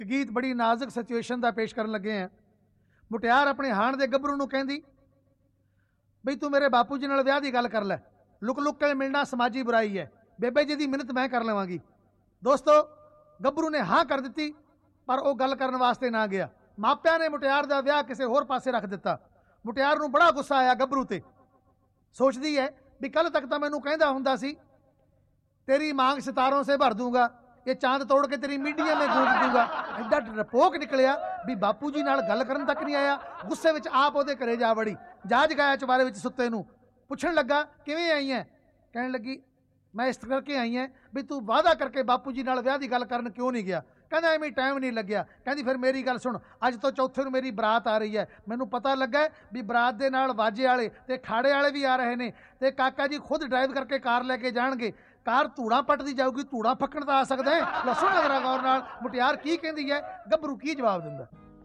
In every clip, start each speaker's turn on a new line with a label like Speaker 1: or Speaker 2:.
Speaker 1: गीत बड़ी नाजुक सिचुएशन का पेश करन लगे हैं। मुटियार अपने हाण दे गभरू नूं कहंदी बई तू मेरे बापू जी नाल विआह दी गल कर लै, लुक लुक के मिलना समाजी बुराई है, बेबे जी दी मिन्नत मैं कर लवांगी। दोस्तों गभरू ने हाँ कर दी, पर वह गल करन वास्ते ना गया। मापिया ने मुटियार दा विआह किसी होर पासे रख दिता। मुटियार नूं बड़ा गुस्सा आया गभरू ते। सोचदी है भी कल तक तो मैनू कहंदा हुंदा सी तेरी मांग सितारों से भर दूंगा, ये चांद तोड़ के तेरी मीडिया में गूंज दूंगा। एडा डरपोक निकलिया भी बापू जी नाल गल करन तक नहीं आया। गुस्से विच आप ओदे घरे जा वड़ी, जा जगाया चवारे विच सुत्ते नूं। पुछण लगा किवें आई है? कहण लगी मैं इस करके आई है भी तू वादा करके बापू जी नाल विआह दी गल करन क्यों नहीं गया? कहंदा एवें टाइम नहीं लग्या। कहंदी फिर मेरी गल सुन, अज तो चौथे नूं मेरी बरात आ रही है, मैनूं पता लगा भी बरात दे नाल वाजे वाले ते खाड़े वाले भी आ रहे ने, ते काका जी खुद ड्राइव करके कार लैके जाणगे। कार धूड़ा पटदी जाऊगी, धूड़ा फक्कण तां आ सकदा है। लसो नगरा गौर नाल मुटियार की कहंदी है, गभरू की जवाब दिंदा।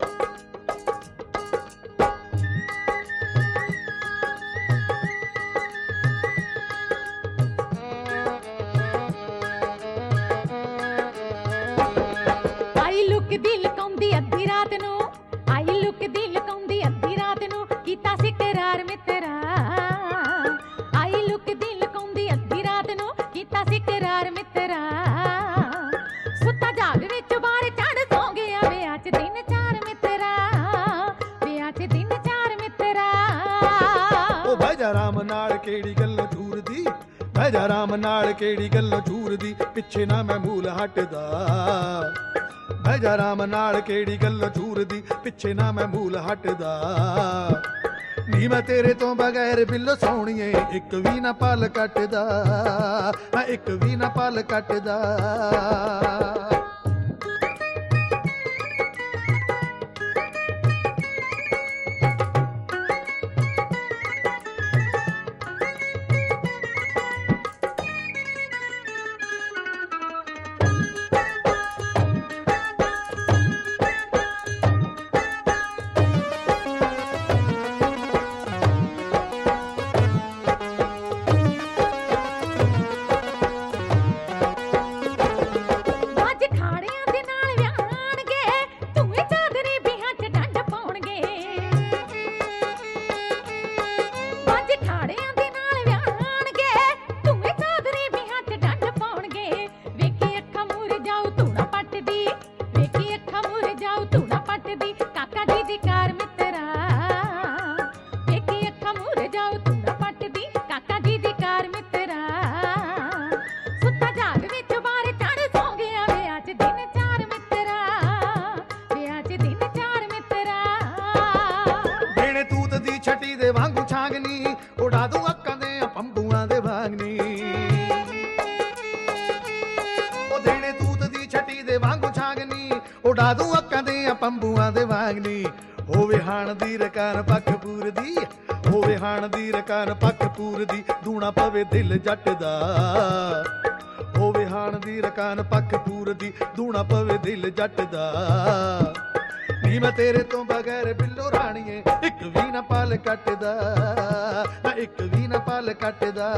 Speaker 2: आई लुक दी लकाउंदी अद्धी रात नूं, आई लुक दी लकाउंदी अद्धी रात नूं, कीता सी करार मित्रा। आई लुक दी लकाउंदी अद्धी रात नूं, कीता सी करार मित्रा। सुत्ता जाग विच बाहर चढ़ सौ गया, विआह च दिन चार मित्रा, विआह च दिन चार मित्रा।
Speaker 3: ओ बह जा राम नाल केड़ी गल झूरदी, बह जा राम नाल केड़ी गल झूरदी, पिछे ना मैं मूल हटदा। बह जा राम नाल केड़ी गल झूरदी, पिछे ना मैं मूल हटदा। नी मैं तेरे तो बगैर बिल्लो सोहणीए एक भी ना पल कटदा, मैं एक भी ना पल कटदा। उड़ा दूं अक्कां दे पंबुआं दे वांगनी। होवे हाण दी रकान पख पूरदी, होवे हाण दी रकान पख पूरदी, दूना पवे दिल जट दा। होवे हाण दी रकान पख पूरदी, दूना पवे दिल जट दा। नी मैं तेरे तो बगैर बिल्लो राणीए एक भी ना पल कटदा, मैं एक भी ना पल कटदा।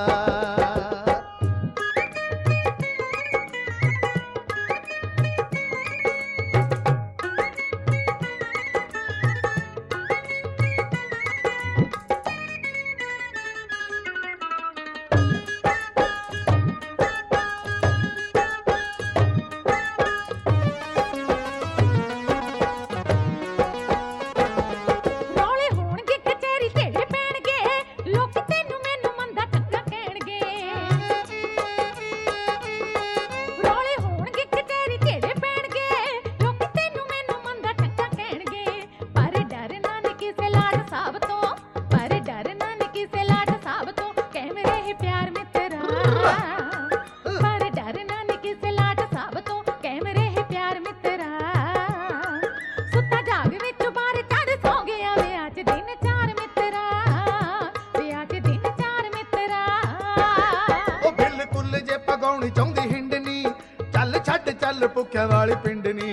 Speaker 3: भुख्या वाली पिंडनी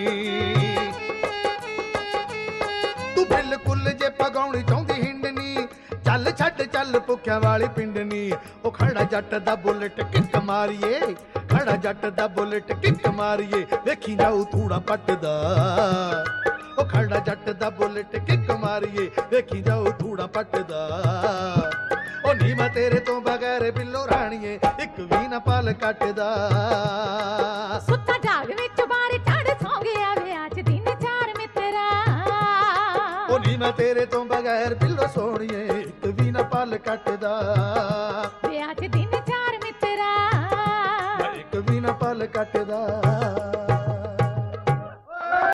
Speaker 3: तू बिल्कुल जे पगाउणी चाहुंदी हिंडनी, चल छड्ड चल भुख्या वाली पिंडनी। ओ खड़ा जट दा बुलेट किक मारिए, ਖੜਾ ਜੱਟ ਦਾ ਬੁਲਟ ਕਿੱਕ ਮਾਰੀਏ ਵੇਖੀ ਜਾਊ ਧੂੜਾ ਪੱਟਦਾ ਉਹ ਖੜਾ ਜੱਟ ਦਾ ਬੁਲਟ ਕਿੱਕ ਮਾਰੀਏ ਵੇਖੀ ਜਾਊ ਧੂੜਾ ਪੱਟਦਾ ਉਹ ਨੀ ਮੈਂ ਤੇਰੇ ਤੋਂ ਬਗੈਰ ਬਿੱਲੋ ਰਾਣੀਏ ਇੱਕ ਵੀ ਨਾ ਪਲ ਕੱਟਦਾ
Speaker 2: ਸੁੱਤਾ ਜਾਗ ਵਿੱਚ ਬਾਰੇ ਚੜ ਸੌਂ ਗਿਆ ਵੇ ਅੱਜ ਦਿਨ ਚਾਰ ਮਿੱਤਰਾ
Speaker 3: ਉਹ ਨੀ ਮੈਂ ਤੇਰੇ ਤੋਂ ਬਗੈਰ ਬਿੱਲੋ ਸੋਹਣੀਏ ਇੱਕ ਵੀ ਨਾ ਪਲ ਕੱਟਦਾ
Speaker 2: ਵੇ ਅੱਜ ਦਿਨ ਚਾਰ ਮਿੱਤਰਾ
Speaker 3: ਇੱਕ ਵੀ ਨਾ ਪਲ ਕੱਟਦਾ